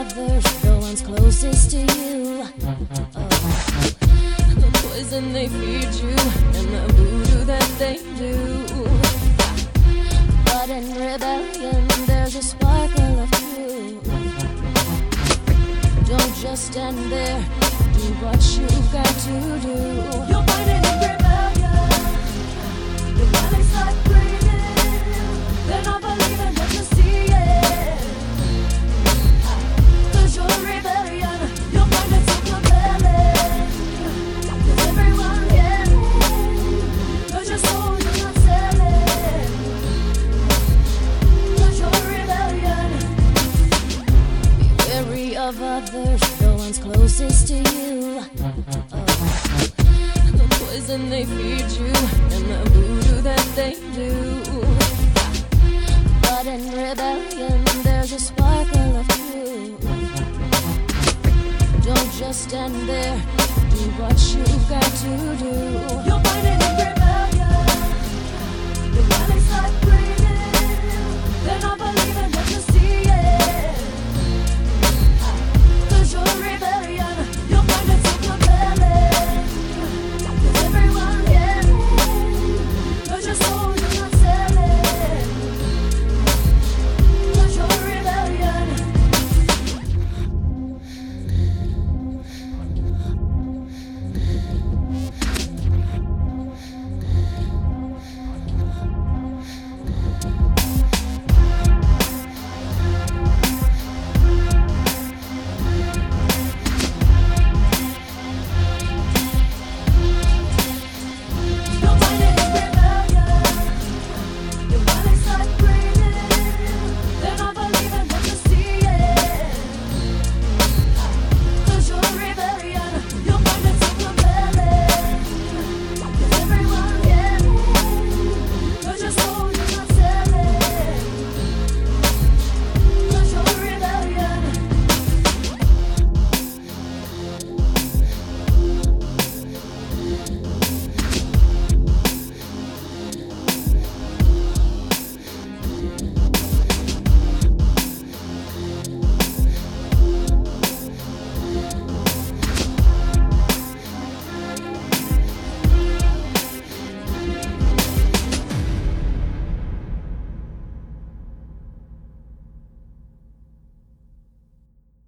others, the ones closest to you. The poison they feed you and the voodoo that they do. But in rebellion, there's a sparkle of truth. Don't just stand there, do what you've got to do. You're fighting in rebellion. Your body starts breathing. They're not believing what you see. Cause you're rebellion. You'll find it so compelling. Cause everyone hearing. Cause your soul you're not selling. Cause you're rebellion. Be wary of others, the ones closest to you. The poison they feed you and the voodoo that they do. But in rebellion, there's a sparkle of truth. Don't just stand there, do what you've got to do. You're fighting in rebellion.